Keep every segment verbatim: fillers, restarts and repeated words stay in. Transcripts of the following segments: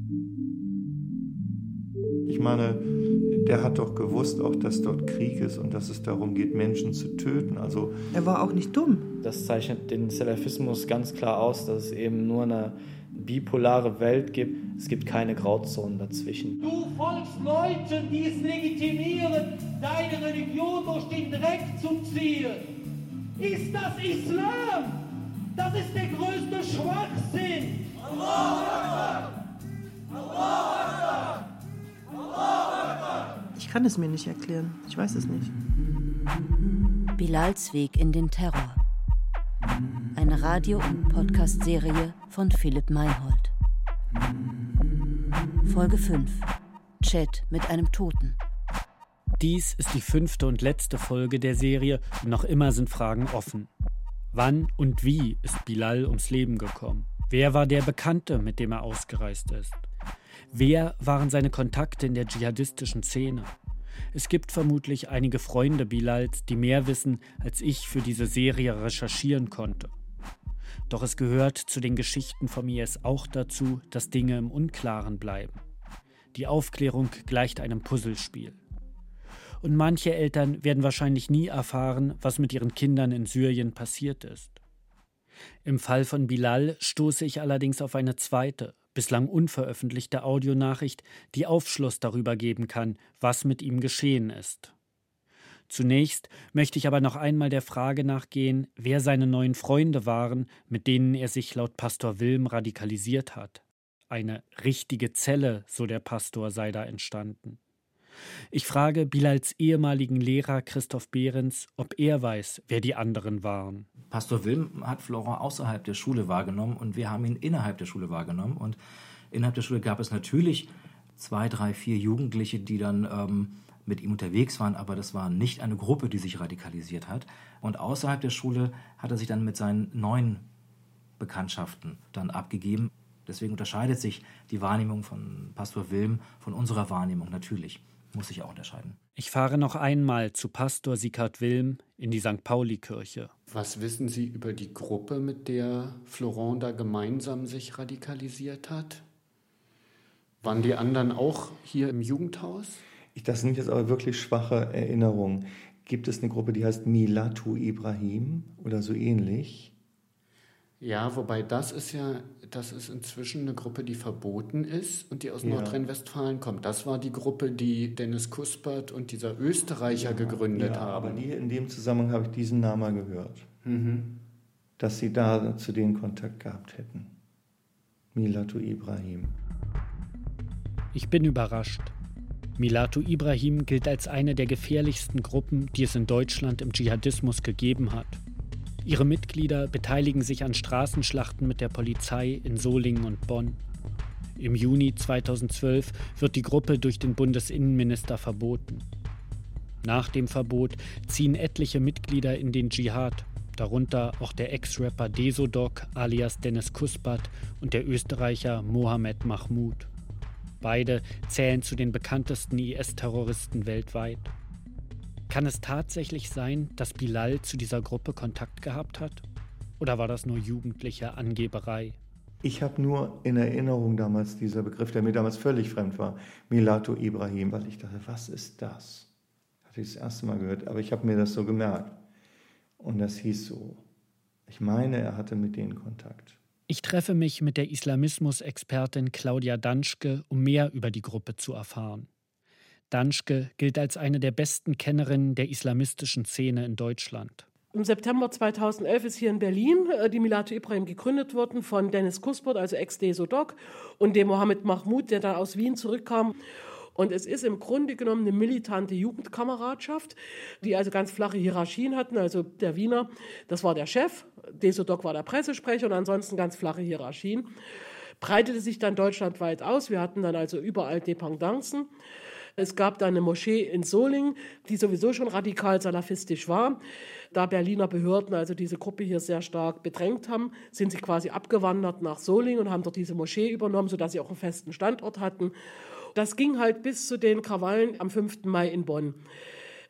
Ich meine, der hat doch gewusst auch, dass dort Krieg ist und dass es darum geht, Menschen zu töten. Also er war auch nicht dumm. Das zeichnet den Salafismus ganz klar aus, dass es eben nur eine bipolare Welt gibt. Es gibt keine Grauzonen dazwischen. Du folgst Leuten, die es legitimieren, deine Religion durch den Dreck zu ziehen. Ist das Islam? Das ist der größte Schwachsinn. Allahu Akbar! Allahu Akbar! Allahu Akbar! Ich kann es mir nicht erklären. Ich weiß es nicht. Bilals Weg in den Terror. Eine Radio- und Podcast-Serie von Philipp Meinhold. Folge fünf. Chat mit einem Toten. Dies ist die fünfte und letzte Folge der Serie und noch immer sind Fragen offen. Wann und wie ist Bilal ums Leben gekommen? Wer war der Bekannte, mit dem er ausgereist ist? Wer waren seine Kontakte in der dschihadistischen Szene? Es gibt vermutlich einige Freunde Bilals, die mehr wissen, als ich für diese Serie recherchieren konnte. Doch es gehört zu den Geschichten vom I S auch dazu, dass Dinge im Unklaren bleiben. Die Aufklärung gleicht einem Puzzlespiel. Und manche Eltern werden wahrscheinlich nie erfahren, was mit ihren Kindern in Syrien passiert ist. Im Fall von Bilal stoße ich allerdings auf eine zweite, bislang unveröffentlichte Audionachricht, die Aufschluss darüber geben kann, was mit ihm geschehen ist. Zunächst möchte ich aber noch einmal der Frage nachgehen, wer seine neuen Freunde waren, mit denen er sich laut Pastor Wilm radikalisiert hat. Eine richtige Zelle, so der Pastor, sei da entstanden. Ich frage Bilals ehemaligen Lehrer Christoph Behrens, ob er weiß, wer die anderen waren. Pastor Wilm hat Florent außerhalb der Schule wahrgenommen und wir haben ihn innerhalb der Schule wahrgenommen. Und innerhalb der Schule gab es natürlich zwei, drei, vier Jugendliche, die dann ähm, mit ihm unterwegs waren, aber das war nicht eine Gruppe, die sich radikalisiert hat. Und außerhalb der Schule hat er sich dann mit seinen neuen Bekanntschaften dann abgegeben. Deswegen unterscheidet sich die Wahrnehmung von Pastor Wilm von unserer Wahrnehmung natürlich. Muss sich auch unterscheiden. Ich fahre noch einmal zu Pastor Sieghard Wilm in die Sankt Pauli-Kirche. Was wissen Sie über die Gruppe, mit der Florent da gemeinsam sich radikalisiert hat? Waren die anderen auch hier im Jugendhaus? Das sind jetzt aber wirklich schwache Erinnerungen. Gibt es eine Gruppe, die heißt Milatu Ibrahim oder so ähnlich? Ja, wobei das ist ja, das ist inzwischen eine Gruppe, die verboten ist und die aus ja. Nordrhein-Westfalen kommt. Das war die Gruppe, die Dennis Kuspert und dieser Österreicher ja, gegründet ja, haben. Aber die, in dem Zusammenhang habe ich diesen Namen gehört, mhm. dass sie da zu denen Kontakt gehabt hätten. Milatu Ibrahim. Ich bin überrascht. Milatu Ibrahim gilt als eine der gefährlichsten Gruppen, die es in Deutschland im Dschihadismus gegeben hat. Ihre Mitglieder beteiligen sich an Straßenschlachten mit der Polizei in Solingen und Bonn. Im Juni zweitausendzwölf wird die Gruppe durch den Bundesinnenminister verboten. Nach dem Verbot ziehen etliche Mitglieder in den Dschihad, darunter auch der Ex-Rapper Desodok alias Dennis Kuspert und der Österreicher Mohammed Mahmoud. Beide zählen zu den bekanntesten I S-Terroristen weltweit. Kann es tatsächlich sein, dass Bilal zu dieser Gruppe Kontakt gehabt hat? Oder war das nur jugendliche Angeberei? Ich habe nur in Erinnerung damals dieser Begriff, der mir damals völlig fremd war, Milatu Ibrahim, weil ich dachte, was ist das? Hatte ich das erste Mal gehört, aber ich habe mir das so gemerkt. Und das hieß so. Ich meine, er hatte mit denen Kontakt. Ich treffe mich mit der Islamismus-Expertin Claudia Danschke, um mehr über die Gruppe zu erfahren. Danschke gilt als eine der besten Kennerinnen der islamistischen Szene in Deutschland. Im September zweitausendelf ist hier in Berlin die Milatu Ibrahim gegründet worden von Dennis Kuspert, also Ex-Desodok, und dem Mohammed Mahmoud, der dann aus Wien zurückkam. Und es ist im Grunde genommen eine militante Jugendkameradschaft, die also ganz flache Hierarchien hatten. Also der Wiener, das war der Chef, Desodok war der Pressesprecher und ansonsten ganz flache Hierarchien. Breitete sich dann deutschlandweit aus. Wir hatten dann also überall Dependancen. Es gab dann eine Moschee in Solingen, die sowieso schon radikal salafistisch war. Da Berliner Behörden also diese Gruppe hier sehr stark bedrängt haben, sind sie quasi abgewandert nach Solingen und haben dort diese Moschee übernommen, sodass sie auch einen festen Standort hatten. Das ging halt bis zu den Krawallen am fünften Mai in Bonn.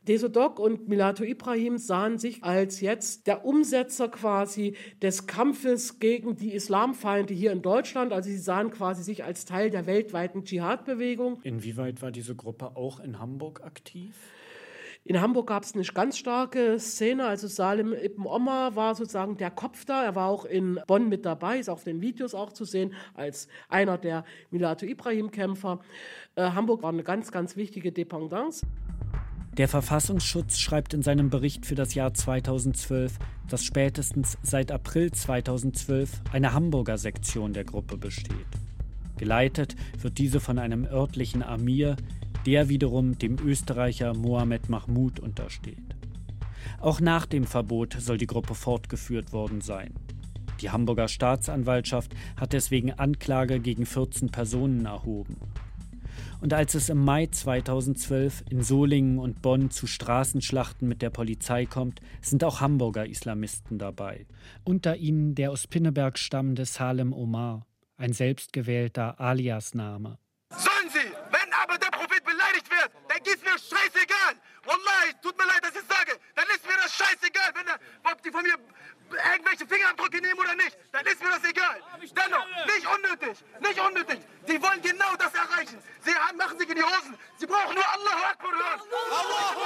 Desodok und Milatu Ibrahim sahen sich als jetzt der Umsetzer quasi des Kampfes gegen die Islamfeinde hier in Deutschland. Also sie sahen quasi sich als Teil der weltweiten Dschihad-Bewegung. Inwieweit war diese Gruppe auch in Hamburg aktiv? In Hamburg gab es eine ganz starke Szene, also Salim ibn Omar war sozusagen der Kopf da. Er war auch in Bonn mit dabei, ist auf den Videos auch zu sehen, als einer der Milatu Ibrahim-Kämpfer. Äh, Hamburg war eine ganz, ganz wichtige Dependance. Der Verfassungsschutz schreibt in seinem Bericht für das Jahr zweitausendzwölf, dass spätestens seit April zweitausendzwölf eine Hamburger Sektion der Gruppe besteht. Geleitet wird diese von einem örtlichen Amir, der wiederum dem Österreicher Mohammed Mahmud untersteht. Auch nach dem Verbot soll die Gruppe fortgeführt worden sein. Die Hamburger Staatsanwaltschaft hat deswegen Anklage gegen vierzehn Personen erhoben. Und als es im Mai zweitausendzwölf in Solingen und Bonn zu Straßenschlachten mit der Polizei kommt, sind auch Hamburger Islamisten dabei. Unter ihnen der aus Pinneberg stammende Salim Omar, ein selbstgewählter Aliasname. Sollen sie, wenn aber der Prophet beleidigt wird, dann ist mir scheißegal. Wallahi, tut mir leid, dass ich sage, dann ist mir das scheißegal, wenn er, ob die von mir irgendwelche Fingerabdrücke nehmen oder nicht, dann ist mir das egal. Dennoch, nicht unnötig, nicht unnötig. Sie wollen genau das erreichen. Sie machen sich in die Hosen. Sie brauchen nur Allahu Akbar hören. Allahu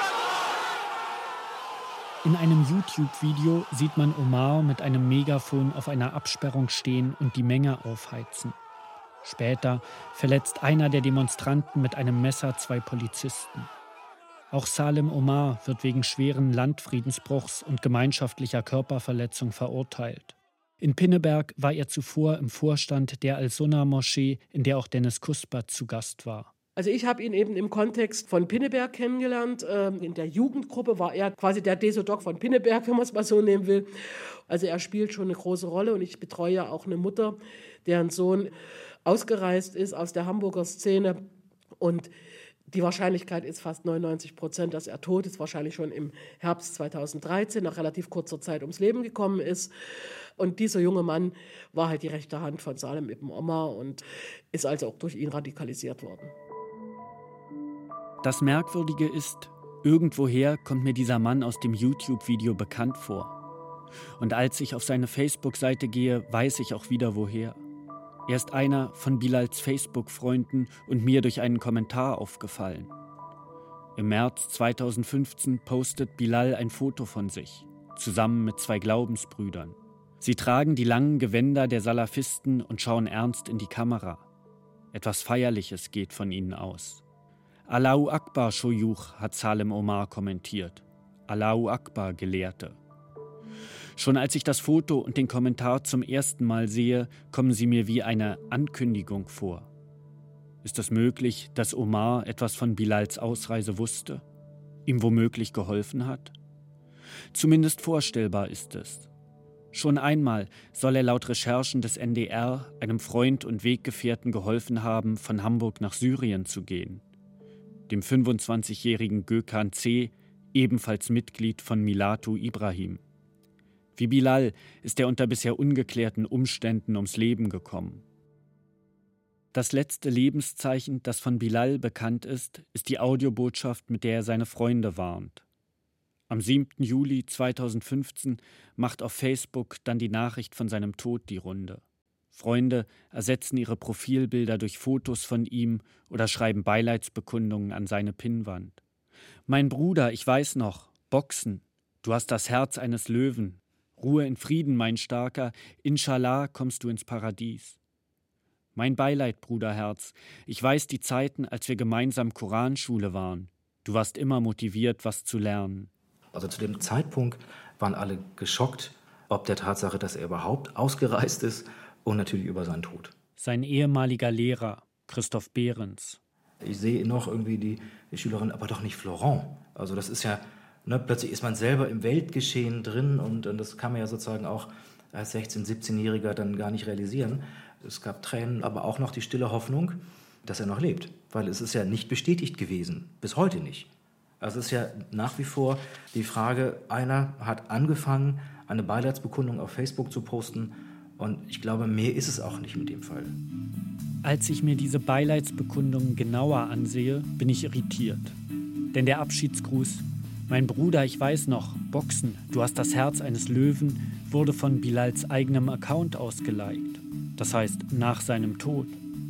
Akbar! In einem YouTube-Video sieht man Omar mit einem Megafon auf einer Absperrung stehen und die Menge aufheizen. Später verletzt einer der Demonstranten mit einem Messer zwei Polizisten. Auch Salim Omar wird wegen schweren Landfriedensbruchs und gemeinschaftlicher Körperverletzung verurteilt. In Pinneberg war er zuvor im Vorstand der Al-Sunnah-Moschee, in der auch Dennis Kuspert zu Gast war. Also ich habe ihn eben im Kontext von Pinneberg kennengelernt. In der Jugendgruppe war er quasi der Desodok von Pinneberg, wenn man es mal so nehmen will. Also er spielt schon eine große Rolle und ich betreue auch eine Mutter, deren Sohn ausgereist ist aus der Hamburger Szene und die Wahrscheinlichkeit ist fast neunundneunzig Prozent, dass er tot ist, wahrscheinlich schon im Herbst zweitausenddreizehn, nach relativ kurzer Zeit ums Leben gekommen ist. Und dieser junge Mann war halt die rechte Hand von Salim ibn Omar und ist also auch durch ihn radikalisiert worden. Das Merkwürdige ist, irgendwoher kommt mir dieser Mann aus dem YouTube-Video bekannt vor. Und als ich auf seine Facebook-Seite gehe, weiß ich auch wieder woher. Er ist einer von Bilals Facebook-Freunden und mir durch einen Kommentar aufgefallen. Im März zweitausendfünfzehn postet Bilal ein Foto von sich, zusammen mit zwei Glaubensbrüdern. Sie tragen die langen Gewänder der Salafisten und schauen ernst in die Kamera. Etwas Feierliches geht von ihnen aus. Allahu Akbar, Shoyuch, hat Salim Omar kommentiert. Allahu Akbar, Gelehrte. Schon als ich das Foto und den Kommentar zum ersten Mal sehe, kommen sie mir wie eine Ankündigung vor. Ist es möglich, dass Omar etwas von Bilals Ausreise wusste, ihm womöglich geholfen hat? Zumindest vorstellbar ist es. Schon einmal soll er laut Recherchen des N D R einem Freund und Weggefährten geholfen haben, von Hamburg nach Syrien zu gehen. Dem fünfundzwanzigjährigen Gökhan C., ebenfalls Mitglied von Milatu Ibrahim. Wie Bilal ist er unter bisher ungeklärten Umständen ums Leben gekommen. Das letzte Lebenszeichen, das von Bilal bekannt ist, ist die Audiobotschaft, mit der er seine Freunde warnt. Am siebten Juli zweitausendfünfzehn macht auf Facebook dann die Nachricht von seinem Tod die Runde. Freunde ersetzen ihre Profilbilder durch Fotos von ihm oder schreiben Beileidsbekundungen an seine Pinnwand. »Mein Bruder, ich weiß noch, Boxen, du hast das Herz eines Löwen. Ruhe in Frieden, mein Starker, Inshallah kommst du ins Paradies. Mein Beileid, Bruderherz, ich weiß die Zeiten, als wir gemeinsam Koranschule waren. Du warst immer motiviert, was zu lernen.« Also zu dem Zeitpunkt waren alle geschockt, ob der Tatsache, dass er überhaupt ausgereist ist und natürlich über seinen Tod. Sein ehemaliger Lehrer, Christoph Behrens. Ich sehe noch irgendwie die, die Schülerin, aber doch nicht Florent. Also das ist ja, ne, plötzlich ist man selber im Weltgeschehen drin und, und das kann man ja sozusagen auch als sechzehn-, siebzehnjähriger dann gar nicht realisieren. Es gab Tränen, aber auch noch die stille Hoffnung, dass er noch lebt. Weil es ist ja nicht bestätigt gewesen, bis heute nicht. Also es ist ja nach wie vor die Frage, einer hat angefangen, eine Beileidsbekundung auf Facebook zu posten und ich glaube, mehr ist es auch nicht mit dem Fall. Als ich mir diese Beileidsbekundung genauer ansehe, bin ich irritiert. Denn der Abschiedsgruß Mein Bruder, ich weiß noch, Boxen, du hast das Herz eines Löwen, wurde von Bilals eigenem Account ausgeliked. Das heißt, nach seinem Tod.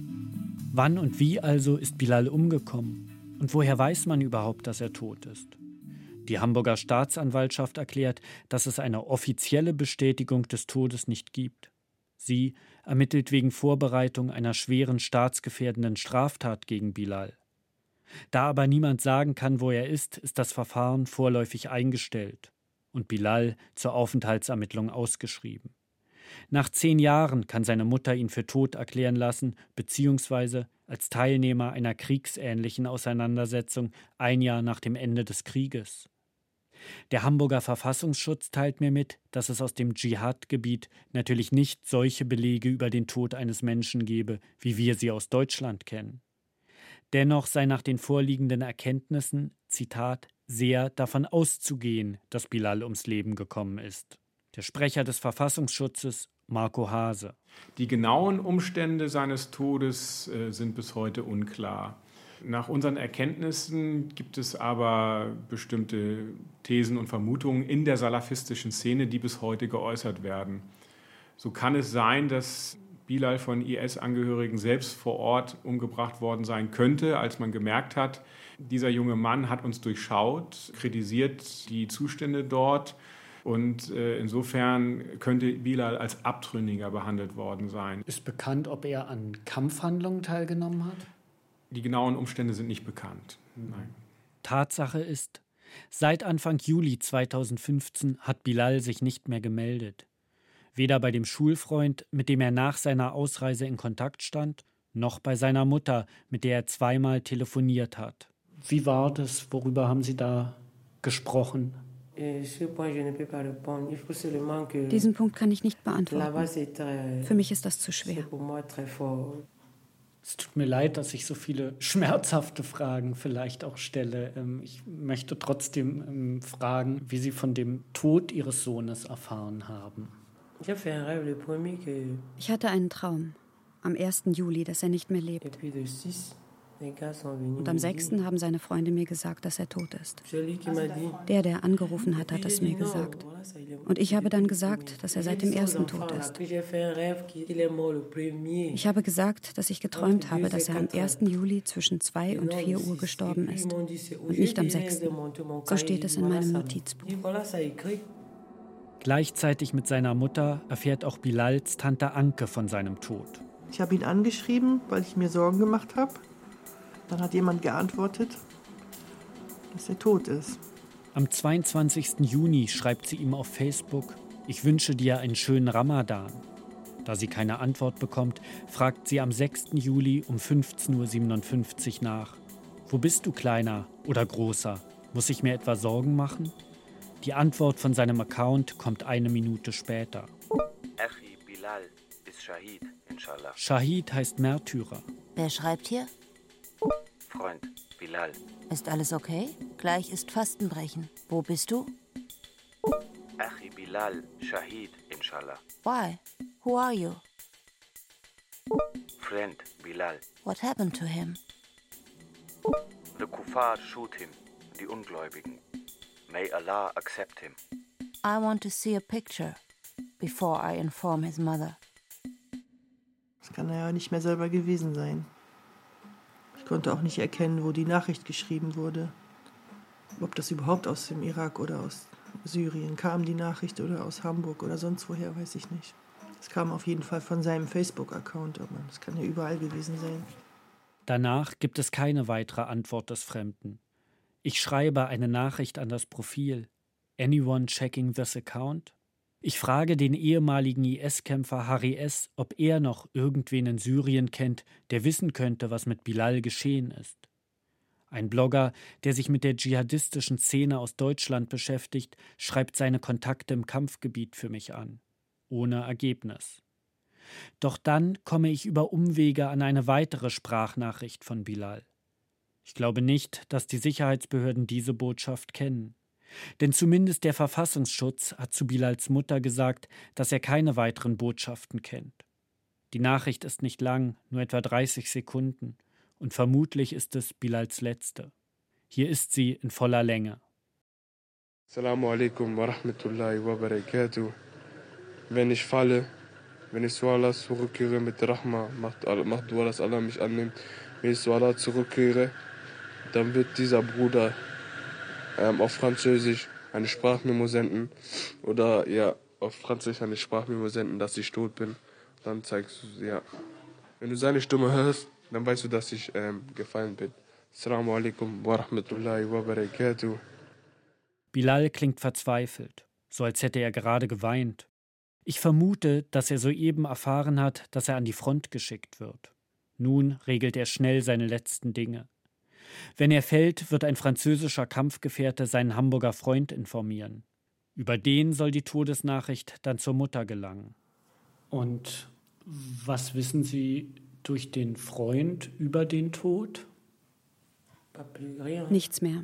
Wann und wie also ist Bilal umgekommen? Und woher weiß man überhaupt, dass er tot ist? Die Hamburger Staatsanwaltschaft erklärt, dass es eine offizielle Bestätigung des Todes nicht gibt. Sie ermittelt wegen Vorbereitung einer schweren staatsgefährdenden Straftat gegen Bilal. Da aber niemand sagen kann, wo er ist, ist das Verfahren vorläufig eingestellt und Bilal zur Aufenthaltsermittlung ausgeschrieben. Nach zehn Jahren kann seine Mutter ihn für tot erklären lassen, beziehungsweise als Teilnehmer einer kriegsähnlichen Auseinandersetzung ein Jahr nach dem Ende des Krieges. Der Hamburger Verfassungsschutz teilt mir mit, dass es aus dem Dschihad-Gebiet natürlich nicht solche Belege über den Tod eines Menschen gebe, wie wir sie aus Deutschland kennen. Dennoch sei nach den vorliegenden Erkenntnissen, Zitat, sehr davon auszugehen, dass Bilal ums Leben gekommen ist. Der Sprecher des Verfassungsschutzes, Marco Hase. Die genauen Umstände seines Todes äh, sind bis heute unklar. Nach unseren Erkenntnissen gibt es aber bestimmte Thesen und Vermutungen in der salafistischen Szene, die bis heute geäußert werden. So kann es sein, dass Bilal von I S-Angehörigen selbst vor Ort umgebracht worden sein könnte, als man gemerkt hat, dieser junge Mann hat uns durchschaut, kritisiert die Zustände dort und äh, insofern könnte Bilal als Abtrünniger behandelt worden sein. Ist bekannt, ob er an Kampfhandlungen teilgenommen hat? Die genauen Umstände sind nicht bekannt. Nein. Tatsache ist, seit Anfang Juli zweitausendfünfzehn hat Bilal sich nicht mehr gemeldet. Weder bei dem Schulfreund, mit dem er nach seiner Ausreise in Kontakt stand, noch bei seiner Mutter, mit der er zweimal telefoniert hat. Wie war das? Worüber haben Sie da gesprochen? Diesen Punkt kann ich nicht beantworten. Für mich ist das zu schwer. Es tut mir leid, dass ich so viele schmerzhafte Fragen vielleicht auch stelle. Ich möchte trotzdem fragen, wie Sie von dem Tod Ihres Sohnes erfahren haben. Ich hatte einen Traum am ersten Juli, dass er nicht mehr lebt. Und am sechsten haben seine Freunde mir gesagt, dass er tot ist. Der, der angerufen hat, hat es mir gesagt. Und ich habe dann gesagt, dass er seit dem ersten tot ist. Ich habe gesagt, dass ich geträumt habe, dass er am ersten Juli zwischen zwei und vier Uhr gestorben ist und nicht am sechsten So steht es in meinem Notizbuch. Gleichzeitig mit seiner Mutter erfährt auch Bilals Tante Anke von seinem Tod. Ich habe ihn angeschrieben, weil ich mir Sorgen gemacht habe. Dann hat jemand geantwortet, dass er tot ist. Am zweiundzwanzigsten Juni schreibt sie ihm auf Facebook, ich wünsche dir einen schönen Ramadan. Da sie keine Antwort bekommt, fragt sie am sechsten Juli um fünfzehn Uhr siebenundfünfzig nach. Wo bist du, Kleiner oder Großer? Muss ich mir etwa Sorgen machen? Die Antwort von seinem Account kommt eine Minute später. Achi Bilal ist Shahid, inshallah. Shahid heißt Märtyrer. Wer schreibt hier? Freund, Bilal. Ist alles okay? Gleich ist Fastenbrechen. Wo bist du? Achi Bilal, Shahid, inshallah. Why? Who are you? Friend, Bilal. What happened to him? The Kuffar shoot him, die Ungläubigen. May Allah accept him. I want to see a picture before I inform his mother. Das kann er ja nicht mehr selber gewesen sein. Ich konnte auch nicht erkennen, wo die Nachricht geschrieben wurde. Ob das überhaupt aus dem Irak oder aus Syrien kam, die Nachricht, oder aus Hamburg oder sonst woher, weiß ich nicht. Es kam auf jeden Fall von seinem Facebook-Account, aber das kann ja überall gewesen sein. Danach gibt es keine weitere Antwort des Fremden. Ich schreibe eine Nachricht an das Profil. Anyone checking this account? Ich frage den ehemaligen I S-Kämpfer Harry S., ob er noch irgendwen in Syrien kennt, der wissen könnte, was mit Bilal geschehen ist. Ein Blogger, der sich mit der dschihadistischen Szene aus Deutschland beschäftigt, schreibt seine Kontakte im Kampfgebiet für mich an. Ohne Ergebnis. Doch dann komme ich über Umwege an eine weitere Sprachnachricht von Bilal. Ich glaube nicht, dass die Sicherheitsbehörden diese Botschaft kennen. Denn zumindest der Verfassungsschutz hat zu Bilals Mutter gesagt, dass er keine weiteren Botschaften kennt. Die Nachricht ist nicht lang, nur etwa dreißig Sekunden, und vermutlich ist es Bilals letzte. Hier ist sie in voller Länge. Assalamu alaikum wa rahmatullahi wa barakatuh. Wenn ich falle, wenn ich zu Allah zurückkehre mit Rahma, macht, macht Dua, dass Allah mich annimmt. Wenn ich zu Allah zurückkehre, dann wird dieser Bruder ähm, auf Französisch eine Sprachmemo senden. Oder ja, auf Französisch eine Sprachmemo senden, dass ich tot bin. Dann zeigst du, ja. Wenn du seine Stimme hörst, dann weißt du, dass ich ähm, gefallen bin. Assalamu alaikum wa rahmatullahi wa barakatuh. Bilal klingt verzweifelt, so als hätte er gerade geweint. Ich vermute, dass er soeben erfahren hat, dass er an die Front geschickt wird. Nun regelt er schnell seine letzten Dinge. Wenn er fällt, wird ein französischer Kampfgefährte seinen Hamburger Freund informieren. Über den soll die Todesnachricht dann zur Mutter gelangen. Und was wissen Sie durch den Freund über den Tod? Nichts mehr.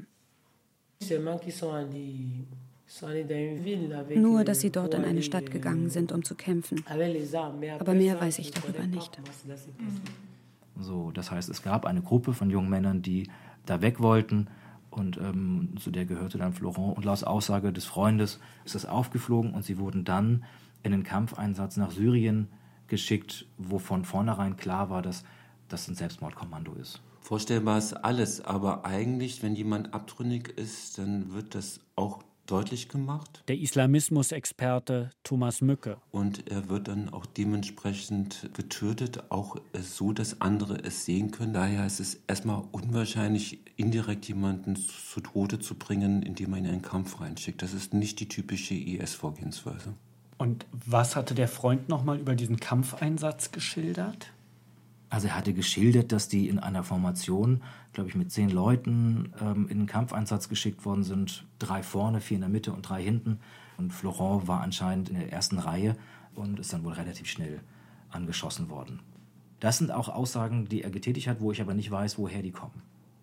Nur, dass sie dort in eine Stadt gegangen sind, um zu kämpfen. Aber mehr weiß ich darüber nicht. So, das heißt, es gab eine Gruppe von jungen Männern, die da weg wollten. Und ähm, zu der gehörte dann Florent. Und laut Aussage des Freundes ist das aufgeflogen und sie wurden dann in den Kampfeinsatz nach Syrien geschickt, wo von vornherein klar war, dass das ein Selbstmordkommando ist. Vorstellbar ist alles, aber eigentlich, wenn jemand abtrünnig ist, dann wird das auch deutlich gemacht. Der Islamismus-Experte Thomas Mücke. Und er wird dann auch dementsprechend getötet, auch so, dass andere es sehen können. Daher ist es erstmal unwahrscheinlich, indirekt jemanden zu Tode zu bringen, indem man ihn in einen Kampf reinschickt. Das ist nicht die typische I S-Vorgehensweise. Und was hatte der Freund nochmal über diesen Kampfeinsatz geschildert? Also er hatte geschildert, dass die in einer Formation, glaube ich, mit zehn Leuten ähm, in den Kampfeinsatz geschickt worden sind. Drei vorne, vier in der Mitte und drei hinten. Und Florent war anscheinend in der ersten Reihe und ist dann wohl relativ schnell angeschossen worden. Das sind auch Aussagen, die er getätigt hat, wo ich aber nicht weiß, woher die kommen.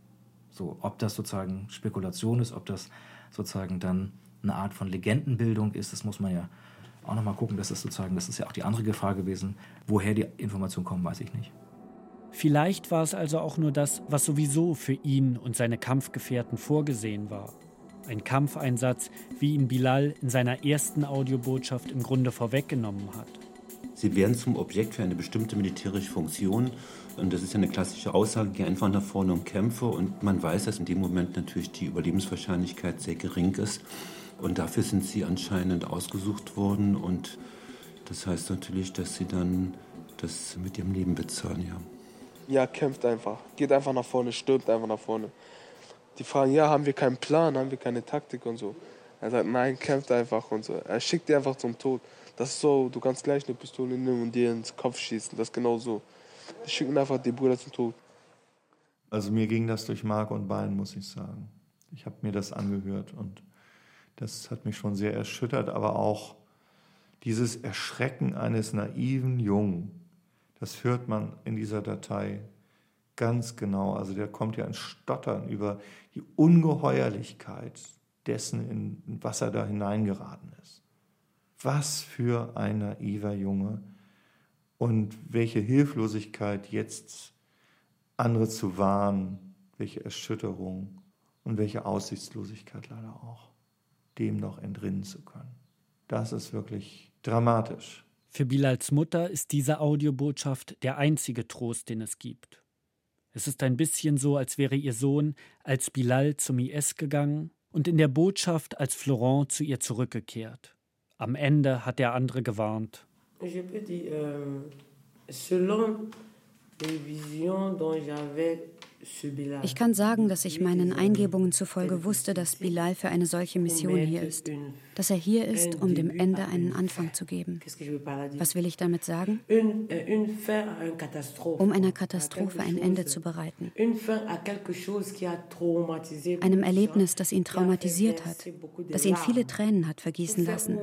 So, ob das sozusagen Spekulation ist, ob das sozusagen dann eine Art von Legendenbildung ist, das muss man ja auch nochmal gucken. Das ist sozusagen, das ist ja auch die andere Gefahr gewesen. Woher die Informationen kommen, weiß ich nicht. Vielleicht war es also auch nur das, was sowieso für ihn und seine Kampfgefährten vorgesehen war. Ein Kampfeinsatz, wie ihn Bilal in seiner ersten Audiobotschaft im Grunde vorweggenommen hat. Sie werden zum Objekt für eine bestimmte militärische Funktion. Und das ist ja eine klassische Aussage, geh einfach nach vorne und kämpfe. Und man weiß, dass in dem Moment natürlich die Überlebenswahrscheinlichkeit sehr gering ist. Und dafür sind sie anscheinend ausgesucht worden. Und das heißt natürlich, dass sie dann das mit ihrem Leben bezahlen, ja. Ja, kämpft einfach. Geht einfach nach vorne, stürmt einfach nach vorne. Die fragen, ja, haben wir keinen Plan, haben wir keine Taktik und so. Er sagt, nein, kämpft einfach und so. Er schickt dir einfach zum Tod. Das ist so, du kannst gleich eine Pistole nehmen und dir ins Kopf schießen. Das ist genau so. Die schicken einfach die Brüder zum Tod. Also mir ging das durch Mark und Bein, muss ich sagen. Ich habe mir das angehört und das hat mich schon sehr erschüttert, aber auch dieses Erschrecken eines naiven Jungen. Das hört man in dieser Datei ganz genau. Also der kommt ja ins Stottern über die Ungeheuerlichkeit dessen, in was er da hineingeraten ist. Was für ein naiver Junge und welche Hilflosigkeit jetzt andere zu warnen, welche Erschütterung und welche Aussichtslosigkeit leider auch, dem noch entrinnen zu können. Das ist wirklich dramatisch. Für Bilals Mutter ist diese Audiobotschaft der einzige Trost, den es gibt. Es ist ein bisschen so, als wäre ihr Sohn als Bilal zum I S gegangen und in der Botschaft als Florent zu ihr zurückgekehrt. Am Ende hat der andere gewarnt. Je peux dire, euh, selon les visions dont j'avais sur Bilal. Ich kann sagen, dass ich meinen Eingebungen zufolge wusste, dass Bilal für eine solche Mission hier ist. Dass er hier ist, um dem Ende einen Anfang zu geben. Was will ich damit sagen? Um einer Katastrophe ein Ende zu bereiten. Einem Erlebnis, das ihn traumatisiert hat, das ihn viele Tränen hat vergießen lassen.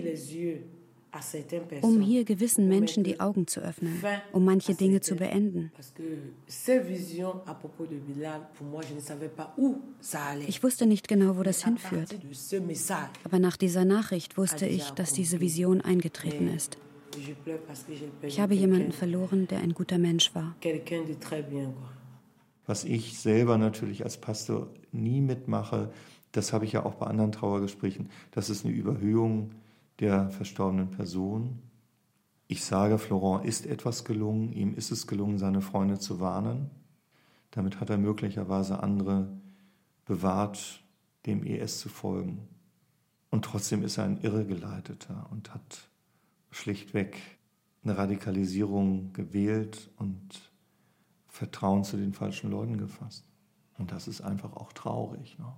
Um hier gewissen Menschen die Augen zu öffnen, um manche Dinge zu beenden. Ich wusste nicht genau, wo das hinführt. Aber nach dieser Nachricht wusste ich, dass diese Vision eingetreten ist. Ich habe jemanden verloren, der ein guter Mensch war. Was ich selber natürlich als Pastor nie mitmache, Das habe ich ja auch bei anderen Trauergesprächen. Das ist eine Überhöhung der verstorbenen Person. Ich sage, Florent ist etwas gelungen. Ihm ist es gelungen, seine Freunde zu warnen. Damit hat er möglicherweise andere bewahrt, dem I S zu folgen. Und trotzdem ist er ein Irregeleiteter und hat schlichtweg eine Radikalisierung gewählt und Vertrauen zu den falschen Leuten gefasst. Und das ist einfach auch traurig. Ne?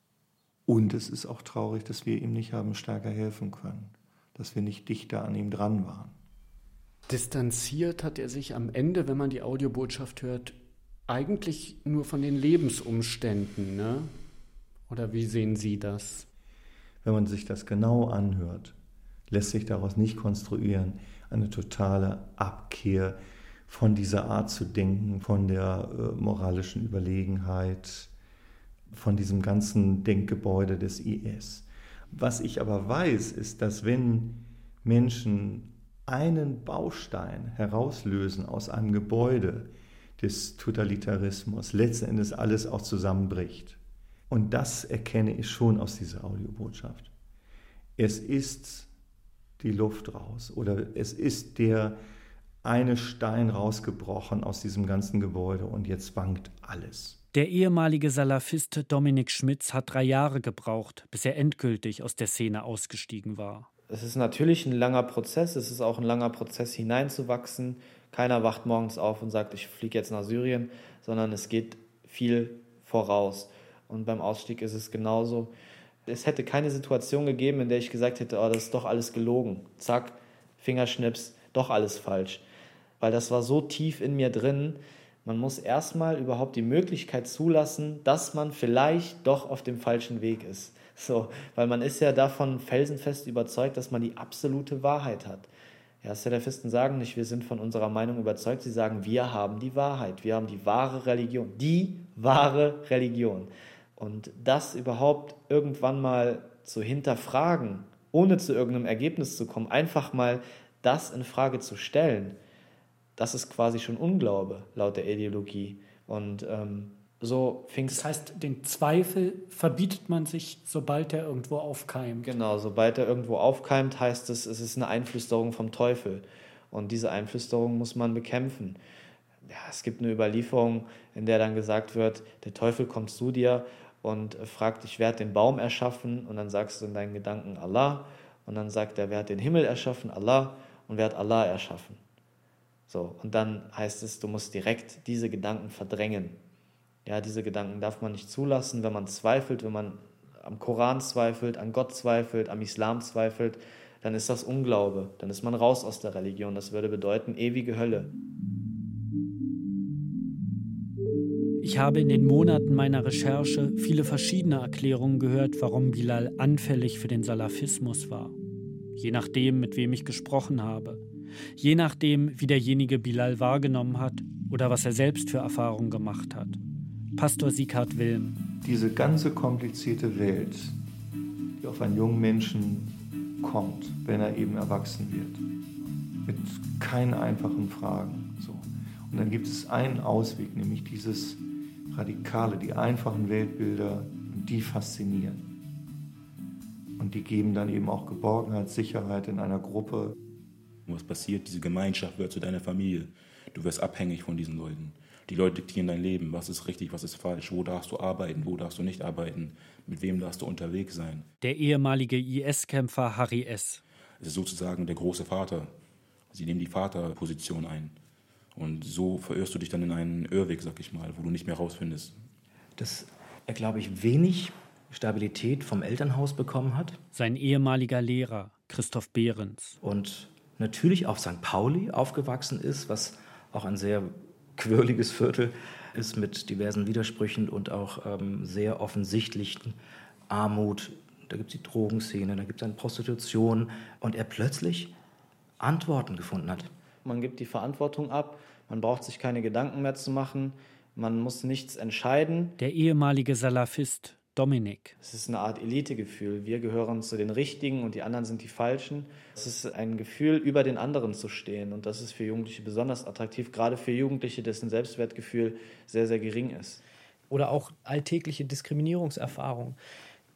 Und es ist auch traurig, dass wir ihm nicht haben stärker helfen können, dass wir nicht dichter an ihm dran waren. Distanziert hat er sich am Ende, wenn man die Audiobotschaft hört, eigentlich nur von den Lebensumständen, ne? Oder wie sehen Sie das? Wenn man sich das genau anhört, lässt sich daraus nicht konstruieren, eine totale Abkehr von dieser Art zu denken, von der äh, moralischen Überlegenheit, von diesem ganzen Denkgebäude des I S. Was ich aber weiß, ist, dass wenn Menschen einen Baustein herauslösen aus einem Gebäude des Totalitarismus, letzten Endes alles auch zusammenbricht. Und das erkenne ich schon aus dieser Audiobotschaft. Es ist die Luft raus oder es ist der eine Stein rausgebrochen aus diesem ganzen Gebäude und jetzt wankt alles. Der ehemalige Salafist Dominik Schmitz hat drei Jahre gebraucht, bis er endgültig aus der Szene ausgestiegen war. Es ist natürlich ein langer Prozess, es ist auch ein langer Prozess hineinzuwachsen. Keiner wacht morgens auf und sagt, ich fliege jetzt nach Syrien, sondern es geht viel voraus. Und beim Ausstieg ist es genauso. Es hätte keine Situation gegeben, in der ich gesagt hätte, oh, das ist doch alles gelogen. Zack, Fingerschnips, doch alles falsch. Weil das war so tief in mir drin. Man muss erstmal überhaupt die Möglichkeit zulassen, dass man vielleicht doch auf dem falschen Weg ist. So, weil man ist ja davon felsenfest überzeugt, dass man die absolute Wahrheit hat. Ja, Salafisten sagen nicht, wir sind von unserer Meinung überzeugt, sie sagen, wir haben die Wahrheit, wir haben die wahre Religion, die wahre Religion. Und das überhaupt irgendwann mal zu hinterfragen, ohne zu irgendeinem Ergebnis zu kommen, einfach mal das in Frage zu stellen, das ist quasi schon Unglaube, laut der Ideologie. Und ähm, so fing es. Das heißt, den Zweifel verbietet man sich, sobald er irgendwo aufkeimt. Genau, sobald er irgendwo aufkeimt, heißt es, es ist eine Einflüsterung vom Teufel. Und diese Einflüsterung muss man bekämpfen. Ja, es gibt eine Überlieferung, in der dann gesagt wird, der Teufel kommt zu dir und fragt dich, wer hat den Baum erschaffen? Und dann sagst du in deinen Gedanken Allah. Und dann sagt er, wer hat den Himmel erschaffen? Allah. Und wer hat Allah erschaffen? So, und dann heißt es, du musst direkt diese Gedanken verdrängen. Ja, diese Gedanken darf man nicht zulassen, wenn man zweifelt, wenn man am Koran zweifelt, an Gott zweifelt, am Islam zweifelt, dann ist das Unglaube, dann ist man raus aus der Religion. Das würde bedeuten ewige Hölle. Ich habe in den Monaten meiner Recherche viele verschiedene Erklärungen gehört, warum Bilal anfällig für den Salafismus war. Je nachdem, mit wem ich gesprochen habe. Je nachdem, wie derjenige Bilal wahrgenommen hat oder was er selbst für Erfahrungen gemacht hat. Pastor Sieghard Wilm. Diese ganze komplizierte Welt, die auf einen jungen Menschen kommt, wenn er eben erwachsen wird, mit keinen einfachen Fragen. So. Und dann gibt es einen Ausweg, nämlich dieses Radikale, die einfachen Weltbilder, die faszinieren. Und die geben dann eben auch Geborgenheit, Sicherheit in einer Gruppe. Und was passiert? Diese Gemeinschaft wird zu deiner Familie. Du wirst abhängig von diesen Leuten. Die Leute diktieren dein Leben. Was ist richtig, was ist falsch? Wo darfst du arbeiten, wo darfst du nicht arbeiten? Mit wem darfst du unterwegs sein? Der ehemalige I S-Kämpfer Harry S. Es ist sozusagen der große Vater. Sie nehmen die Vaterposition ein. Und so verirrst du dich dann in einen Irrweg, sag ich mal, wo du nicht mehr rausfindest. Dass er, glaube ich, wenig Stabilität vom Elternhaus bekommen hat. Sein ehemaliger Lehrer, Christoph Behrens. Und natürlich auf Sankt Pauli aufgewachsen ist, was auch ein sehr quirliges Viertel ist mit diversen Widersprüchen und auch ähm, sehr offensichtlichen Armut. Da gibt es die Drogenszene, da gibt es eine Prostitution und er plötzlich Antworten gefunden hat. Man gibt die Verantwortung ab, man braucht sich keine Gedanken mehr zu machen, man muss nichts entscheiden. Der ehemalige Salafist Dominik. Es ist eine Art Elitegefühl. Wir gehören zu den Richtigen und die anderen sind die Falschen. Es ist ein Gefühl, über den anderen zu stehen. Und das ist für Jugendliche besonders attraktiv, gerade für Jugendliche, dessen Selbstwertgefühl sehr, sehr gering ist. Oder auch alltägliche Diskriminierungserfahrungen.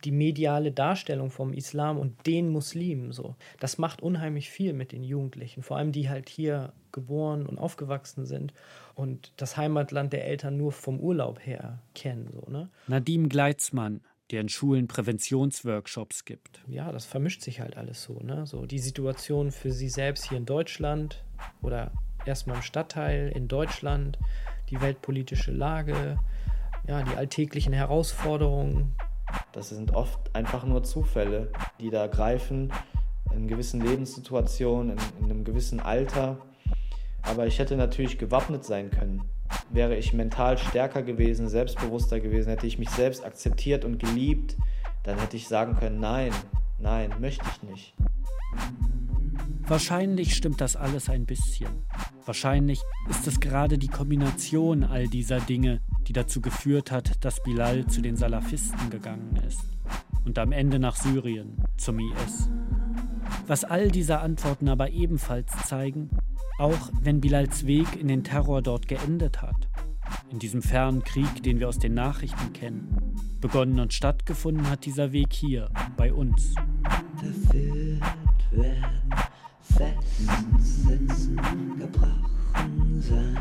die mediale Darstellung vom Islam und den Muslimen so. Das macht unheimlich viel mit den Jugendlichen, vor allem die halt hier geboren und aufgewachsen sind und das Heimatland der Eltern nur vom Urlaub her kennen. So, ne? Nadim Gleitzmann, der in Schulen Präventionsworkshops gibt. Ja, das vermischt sich halt alles so, ne? So die Situation für sie selbst hier in Deutschland oder erstmal im Stadtteil in Deutschland, die weltpolitische Lage, ja, die alltäglichen Herausforderungen. Das sind oft einfach nur Zufälle, die da greifen in gewissen Lebenssituationen, in, in einem gewissen Alter. Aber ich hätte natürlich gewappnet sein können. Wäre ich mental stärker gewesen, selbstbewusster gewesen, hätte ich mich selbst akzeptiert und geliebt, dann hätte ich sagen können, nein, nein, möchte ich nicht. Wahrscheinlich stimmt das alles ein bisschen. Wahrscheinlich ist es gerade die Kombination all dieser Dinge, die dazu geführt hat, dass Bilal zu den Salafisten gegangen ist und am Ende nach Syrien, zum I S. Was all diese Antworten aber ebenfalls zeigen, auch wenn Bilals Weg in den Terror dort geendet hat, in diesem fernen Krieg, den wir aus den Nachrichten kennen, begonnen und stattgefunden hat dieser Weg hier, bei uns. Verführt werden, festsitzen, gebrochen sein,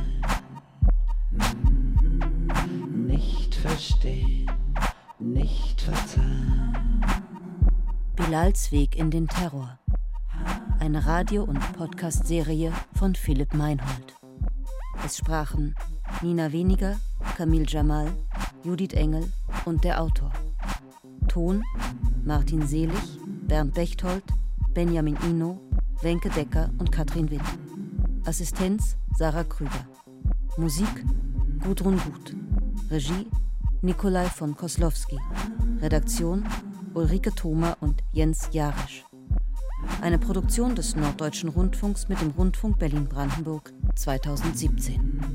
nicht verstehen, nicht verzeihen. Bilals Weg in den Terror. Eine Radio- und Podcast-Serie von Philipp Meinhold. Es sprachen Nina Weniger, Camille Jamal, Judith Engel und der Autor. Ton Martin Selig, Bernd Bechtold, Benjamin Ino, Wenke Decker und Katrin Witt. Assistenz Sarah Krüger. Musik Gudrun Gut. Regie Nikolai von Koslowski. Redaktion Ulrike Thoma und Jens Jarisch. Eine Produktion des Norddeutschen Rundfunks mit dem Rundfunk Berlin-Brandenburg zweitausendsiebzehn.